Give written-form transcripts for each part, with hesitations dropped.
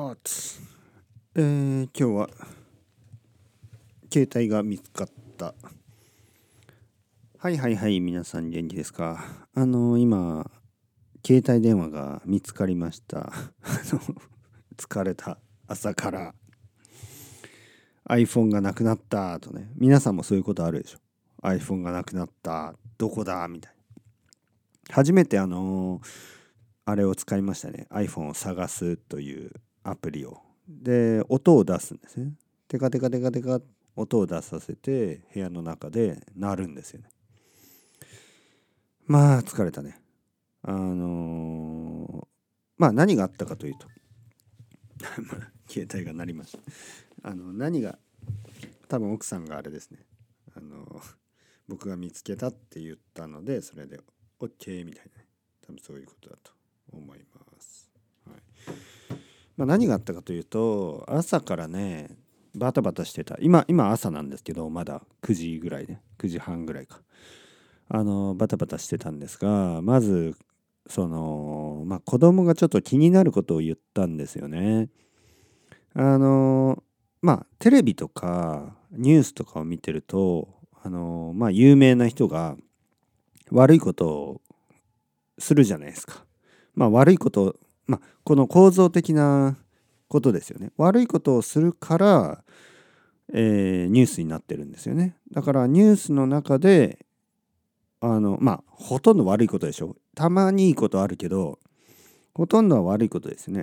今日は携帯が見つかった。はい、皆さん元気ですか？今携帯電話が見つかりました。疲れた朝から iPhone がなくなったとね。皆さんもそういうことあるでしょ。 iPhone がなくなった、どこだみたいな。初めてあれを使いましたね。 iPhone を探すというアプリを。で音を出すんですね。テカテカテカテカ音を出させて部屋の中で鳴るんですよね。まあ疲れたね。まあ何があったかというと携帯が鳴りました。何が多分奥さんがあれですね。僕が見つけたって言ったのでそれで OK みたいな、多分そういうことだと思います。はい。まあ、何があったかというと朝からねバタバタしてた。今朝なんですけど、まだ9時ぐらいね、9時半ぐらいか。バタバタしてたんですが、まず子供がちょっと気になることを言ったんですよね。テレビとかニュースとかを見てると有名な人が悪いことをするじゃないですか。悪いこと、この構造的なことですよね。悪いことをするから、ニュースになってるんですよね。だからニュースの中でほとんど悪いことでしょ。たまにいいことあるけどほとんどは悪いことですね。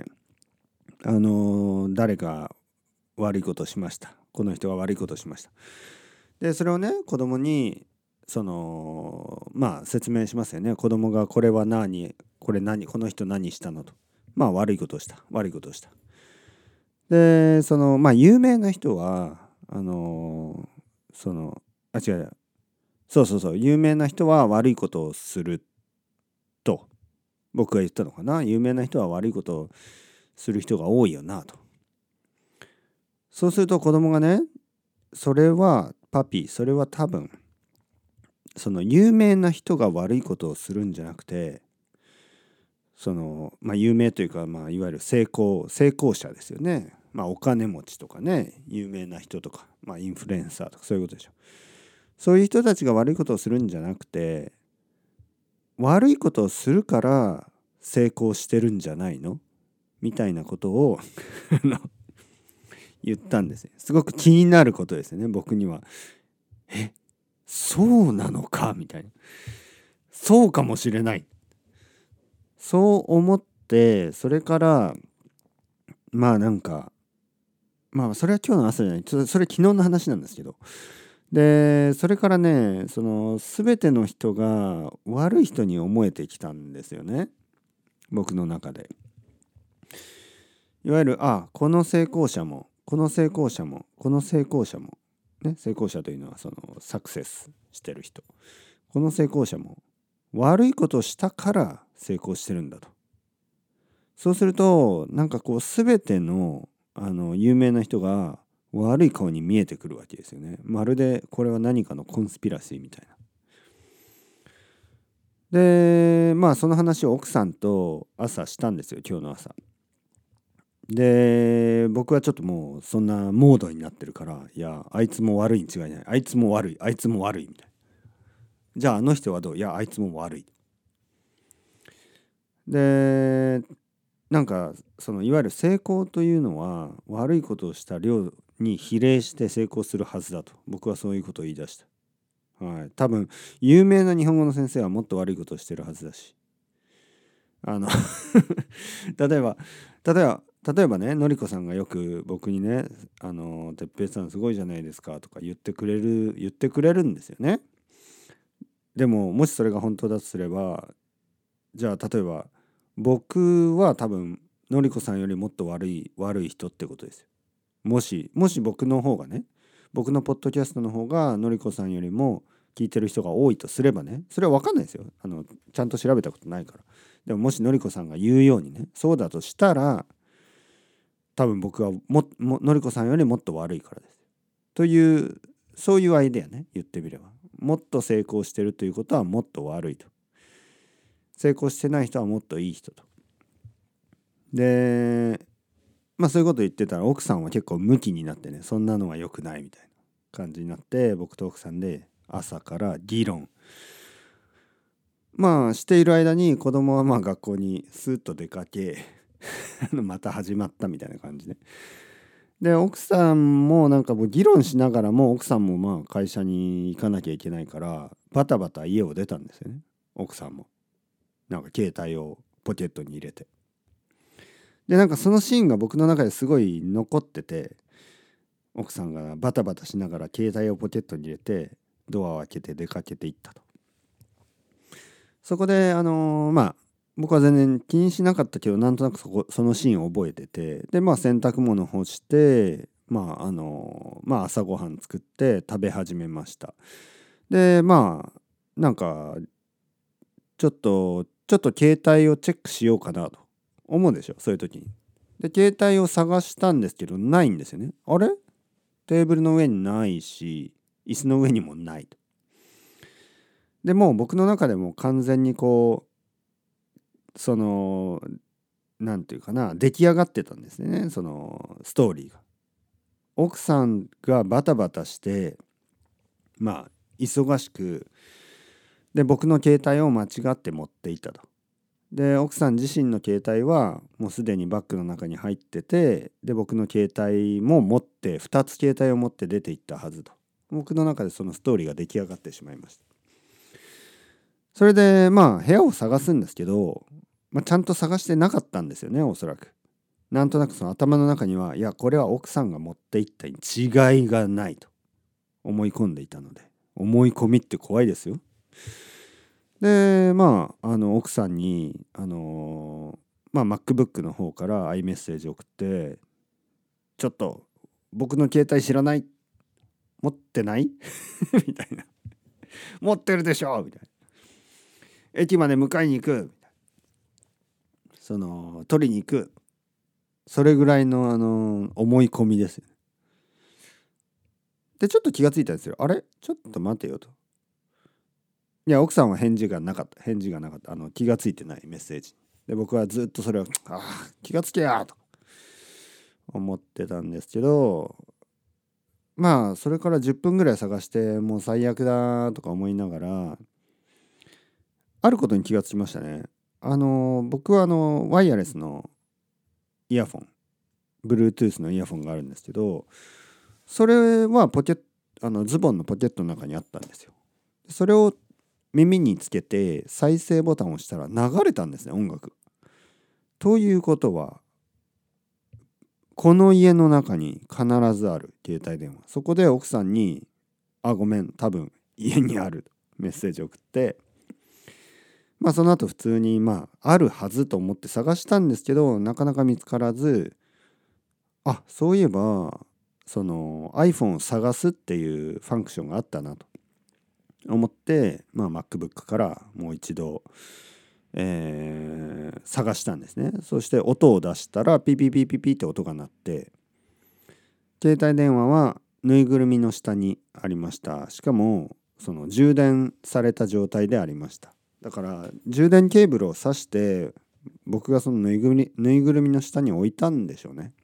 誰が悪いことをしました。この人が悪いことをしました。でそれをね子供に説明しますよね。子供がこれは何、これ何、この人何したのと。悪いことをした、悪いことをした。で有名な人は違う、そう有名な人は悪いことをすると僕が言ったのかな。有名な人は悪いことをする人が多いよなと。そうすると子供がね、それはパピ、それは多分その有名な人が悪いことをするんじゃなくて、有名というか、いわゆる成功者ですよね。お金持ちとかね、有名な人とか、インフルエンサーとかそういうことでしょ。そういう人たちが悪いことをするんじゃなくて、悪いことをするから成功してるんじゃないのみたいなことを言ったんですよ。すごく気になることですよね、僕には。そうなのかみたいな。そうかもしれない。そう思って、それからそれは今日の朝じゃない、それ昨日の話なんですけど、でそれからね、全ての人が悪い人に思えてきたんですよね、僕の中で。いわゆるこの成功者もこの成功者もこの成功者もね、成功者というのはサクセスしてる人、この成功者も悪いことをしたから成功してるんだと。そうすると全ての有名な人が悪い顔に見えてくるわけですよね。まるでこれは何かのコンスピラシーみたいな。でその話を奥さんと朝したんですよ、今日の朝。で僕はちょっともうそんなモードになってるから、いやあいつも悪いに違いない、あいつも悪い、あいつも悪いみたいな。じゃああの人はどう、いやあいつも悪い。でいわゆる成功というのは悪いことをした量に比例して成功するはずだと、僕はそういうことを言い出した。はい、多分有名な日本語の先生はもっと悪いことをしてるはずだし、例えばね、のりこさんがよく僕にね「てっぺいさんすごいじゃないですか」とか言ってくれるんですよね。でももしそれが本当だとすれば、じゃあ例えば僕は多分のりこさんよりもっと悪い人ってことですよ。もし僕の方がね、僕のポッドキャストの方がのりこさんよりも聞いてる人が多いとすればね、それは分かんないですよ。ちゃんと調べたことないから。でももしのりこさんが言うようにね、そうだとしたら多分僕はのりこさんよりもっと悪いからです。というそういうアイデアね、言ってみれば。もっと成功してるということはもっと悪いと。成功してない人はもっといい人と。でそういうこと言ってたら奥さんは結構ムキになってね、そんなのは良くないみたいな感じになって、僕と奥さんで朝から議論している間に、子供は学校にスーッと出かけまた始まったみたいな感じで、で奥さんもなんかもう議論しながらも、奥さんも会社に行かなきゃいけないからバタバタ家を出たんですよね。奥さんもなんか携帯をポケットに入れて、でなんかそのシーンが僕の中ですごい残ってて、奥さんがバタバタしながら携帯をポケットに入れてドアを開けて出かけていったと。そこで僕は全然気にしなかったけど、なんとなくそのシーンを覚えてて、で洗濯物干して、朝ごはん作って食べ始めました。でなんかちょっと携帯をチェックしようかなと思うでしょ、そういう時に。で携帯を探したんですけどないんですよね。あれ、テーブルの上にないし、椅子の上にもないと。でもう僕の中でも完全になんていうかな、出来上がってたんですね、そのストーリーが。奥さんがバタバタして忙しく、で僕の携帯を間違って持っていったと。で奥さん自身の携帯はもうすでにバッグの中に入ってて、で僕の携帯も持って2つ携帯を持って出ていったはずと。僕の中でそのストーリーが出来上がってしまいました。それで部屋を探すんですけど、ちゃんと探してなかったんですよね、おそらく。なんとなくその頭の中には、いやこれは奥さんが持っていったに違いがないと思い込んでいたので。思い込みって怖いですよ。で奥さんにMacBook の方から iMessage 送って、ちょっと僕の携帯知らない、持ってないみたいな、持ってるでしょみたいな、駅まで迎えに行くみたいな、取りに行く、それぐらいの思い込みですよね。でちょっと気がついたんですよ。あれちょっと待てよと。いや奥さんは返事がなかった、気がついてないメッセージで、僕はずっとそれを気がつけやと思ってたんですけど、それから10分ぐらい探して、もう最悪だとか思いながら、あることに気がつきましたね。僕はワイヤレスのイヤフォン、Bluetooth のイヤフォンがあるんですけど、それはズボンのポケットの中にあったんですよ。それを耳につけて再生ボタンを押したら流れたんですね、音楽。ということは、この家の中に必ずある携帯電話。そこで奥さんに「ごめん、多分家にある」メッセージを送って、その後普通にあるはずと思って探したんですけど、なかなか見つからず、そういえばその iPhone を探すっていうファンクションがあったなと思って、MacBook からもう一度、探したんですね。そして音を出したらピピピピピって音が鳴って、携帯電話はぬいぐるみの下にありました。しかもその充電された状態でありました。だから充電ケーブルを挿して僕がそのぬいぐるみの下に置いたんでしょうね。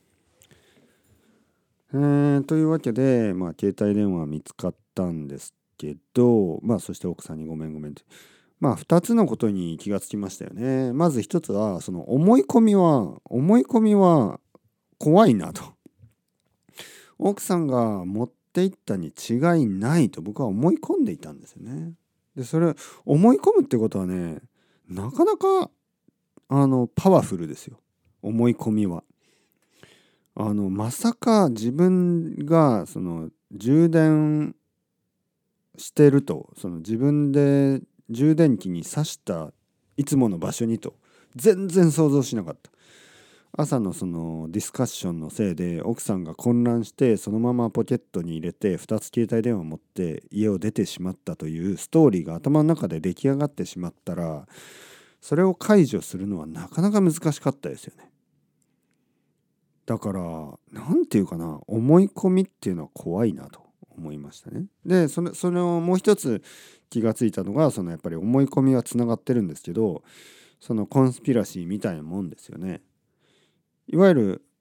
というわけで、携帯電話は見つかったんですけど、そして奥さんにごめんごめんって、2つのことに気がつきましたよね。まず一つは、その思い込みは怖いなと。奥さんが持っていったに違いないと僕は思い込んでいたんですよね。でそれ思い込むってことはね、なかなかパワフルですよ、思い込みは。まさか自分がその充電してると、その自分で充電器に挿したいつもの場所にと全然想像しなかった。朝のそのディスカッションのせいで奥さんが混乱して、そのままポケットに入れて2つ携帯電話を持って家を出てしまったというストーリーが頭の中で出来上がってしまったら、それを解除するのはなかなか難しかったですよね。だからなんていうかな、思い込みっていうのは怖いなと思いましたね。でそれをもう一つ気がついたのが、そのやっぱり思い込みはつながってるんですけど、そのコンスピラシーみたいなもんですよね。いわゆる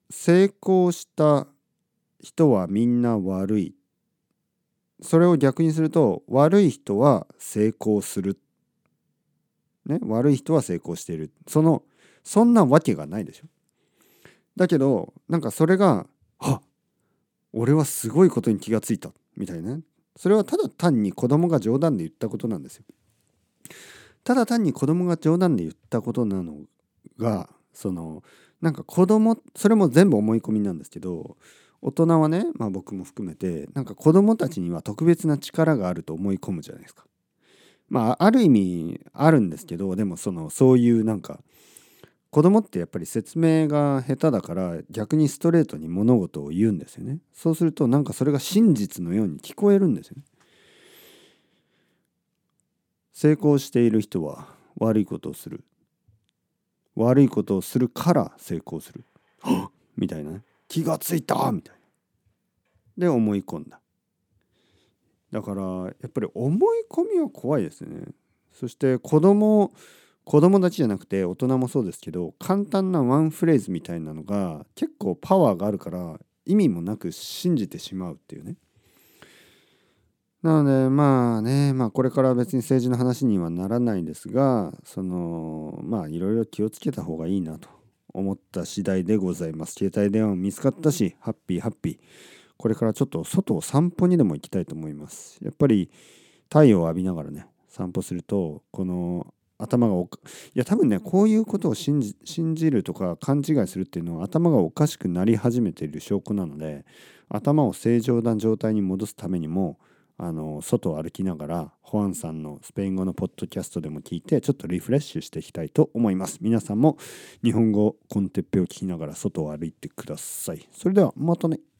成功した人はみんな悪い。それを逆にすると、悪い人は成功する。ね、悪い人は成功している。そんなわけがないでしょ。だけど、なんかそれが、俺はすごいことに気がついた。みたいなね。それはただ単に子供が冗談で言ったことなんですよ。ただ単に子供が冗談で言ったことなのが、なんかそれも全部思い込みなんですけど、大人はね、僕も含めて、なんか子供たちには特別な力があると思い込むじゃないですか。ある意味あるんですけど、でもそういうなんか、子供ってやっぱり説明が下手だから逆にストレートに物事を言うんですよね。そうするとなんかそれが真実のように聞こえるんですよね。成功している人は悪いことをする。悪いことをするから成功する。みたいなね。気がついたみたいな。で思い込んだ。だからやっぱり思い込みは怖いですね。そして子供たちじゃなくて大人もそうですけど、簡単なワンフレーズみたいなのが結構パワーがあるから意味もなく信じてしまうっていうね。なのでこれから別に政治の話にはならないですが、いろいろ気をつけた方がいいなと思った次第でございます。携帯電話も見つかったし、ハッピーハッピー。これからちょっと外を散歩にでも行きたいと思います。やっぱり太陽を浴びながらね、散歩するとこの頭がいや多分ね、こういうことを信じるとか勘違いするっていうのは頭がおかしくなり始めている証拠なので、頭を正常な状態に戻すためにも外を歩きながらホアンさんのスペイン語のポッドキャストでも聞いてちょっとリフレッシュしていきたいと思います。皆さんも日本語コンテッペを聞きながら外を歩いてください。それではまたね。